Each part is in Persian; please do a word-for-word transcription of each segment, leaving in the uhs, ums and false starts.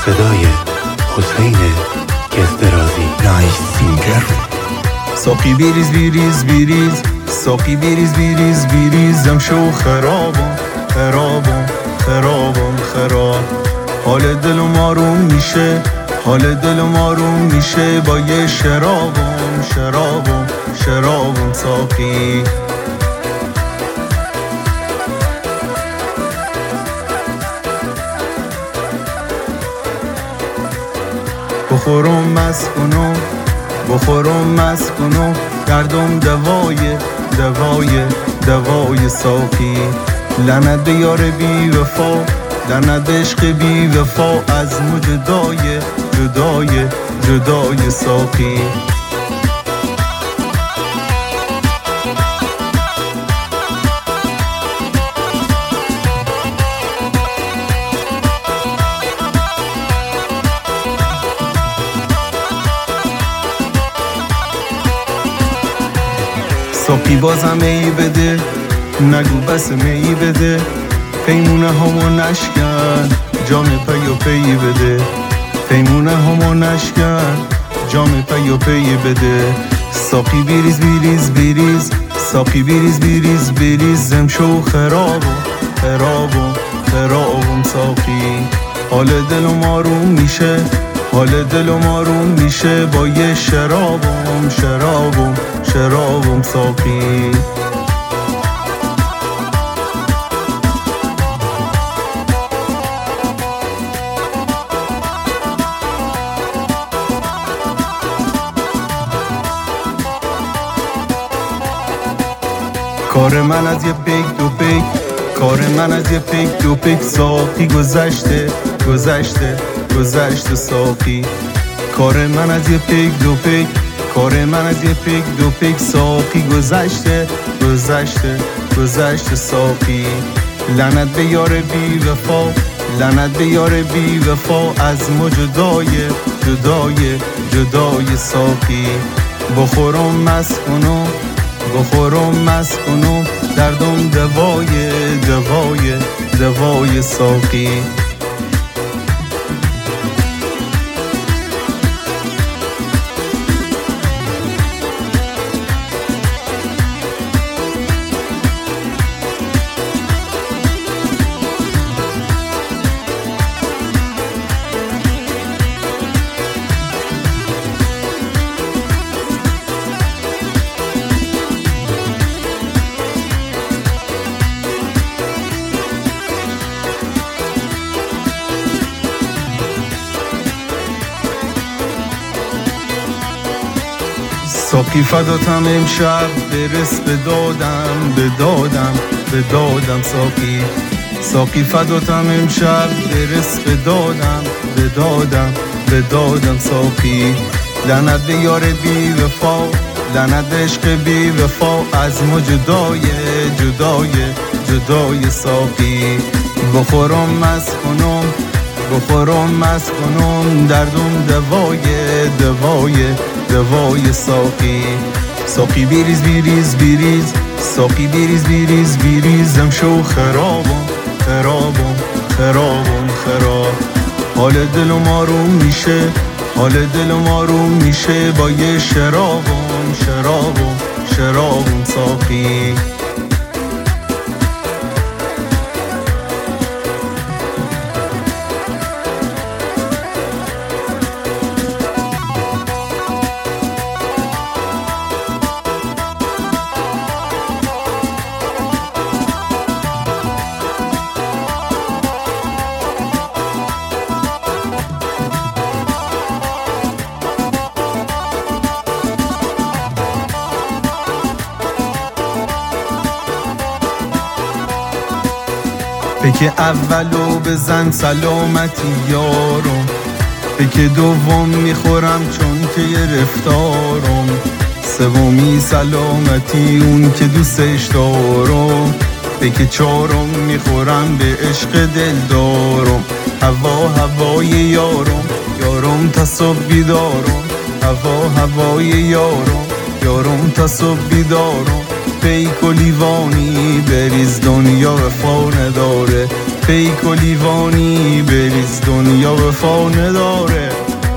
صدای حسین گزدرازی. نایس سینگر. ساقی بیریز بیریز بیریز، ساقی بیریز بیریز بیریزم شو خرابم خرابم خرابم خراب. حال دلم آروم میشه، حال دلم آروم میشه با یه شرابم شرابم شرابم ساقی. بخورم مست کنم بخورم مست کنم، دردم دوای دوای دوای ساقی. لعنت به یار بی وفا، لعنت به عشق بی وفا، از مو جدای جدای جدای ساقی. ساقی بازم ای بده، نگو بس می بده، پیمونه همو نشکن جام پی و پی بده، پیمونه همو نشکن جام پی و پی بده. ساقی بیریز بیریز بیریز، ساقی بیریز بیریز بیریز، زم شو خرابم خرابم خرابم ساقی. حال دلم آروم میشه، حال دلم آروم میشه با یه شرابم شرابم شرابم ساقی. کار من از یه پیک دو پیک، کار من از یه پیک دو پیک، ساقی گذشته گذشته گذشته ساقی. کار من از یه پیک دو پیک، کار من از یه پیک دو پیک، ساقی گذشته گذشته گذشته ساقی. لعنت به یار بی وفا، لعنت به یار بی وفا، از مو جدای جدای جدای ساقی. بخورم مست کنم بخورم مست کنم، دردم دوای دوای دوای ساقی. ساقی فداتم امشب، برس به دادم به دادم به دادم ساقی. ساقی فداتم امشب، برس به دادم به دادم به دادم ساقی. لعنت به یار بی وفا، لعنت به عشق بی وفا، از مو جدای جدای جدای ساقی. بخورم مست کنم بخورم مست کنم، دردم دوای دوای دوای ساقی. ساقی بیریز بیریز بیریز، ساقی بیریز بیریز بیریزم شو خرابم خرابم خرابم خراب. حال دلم آروم میشه، حال دلم آروم میشه با یه شرابم شرابم شرابم ساقی. بکه اولو بزن سلامتی یارم، بکه دوم میخورم چون که گرفتارم، سومی سلامتی اون که دوستش دارم، بکه چهارم میخورم به عشق دل دارم. هوا هوای یارم یارم تا صبح بیدارم، هوا هوای یارم یارم تا صبح بیدارم. پیک و لیوانی بریز دنیا وفا نداره، پیک و لیوانی بریز دنیا وفا نداره.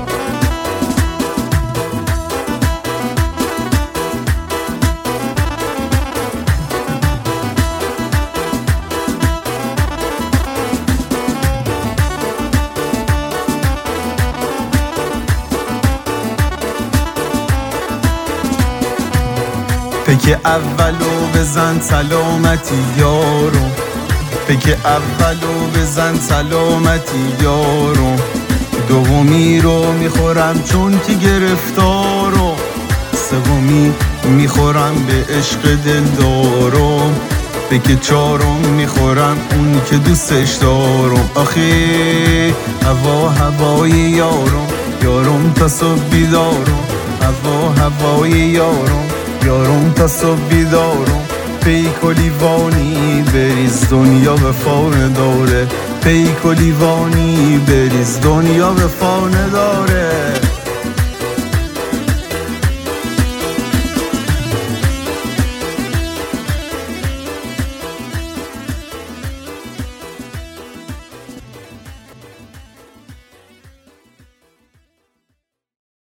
پیک اولو بزن سلامتی یارو، پیک اولو بزن سلامتی یارو، دومی رو میخورم چون که گرفتارو، سومی میخورم به عشق دلدارم، پیک چارم میخورم اون که دوستش دارم. آخی هوا هوای یارم، یارم تا صبح بیدارم، هوا هوای یارم، یارم تا صبح بیدارم. پیک و لیوانی بریز دنیا وفا نداره، پیک و لیوانی بریز دنیا وفا نداره.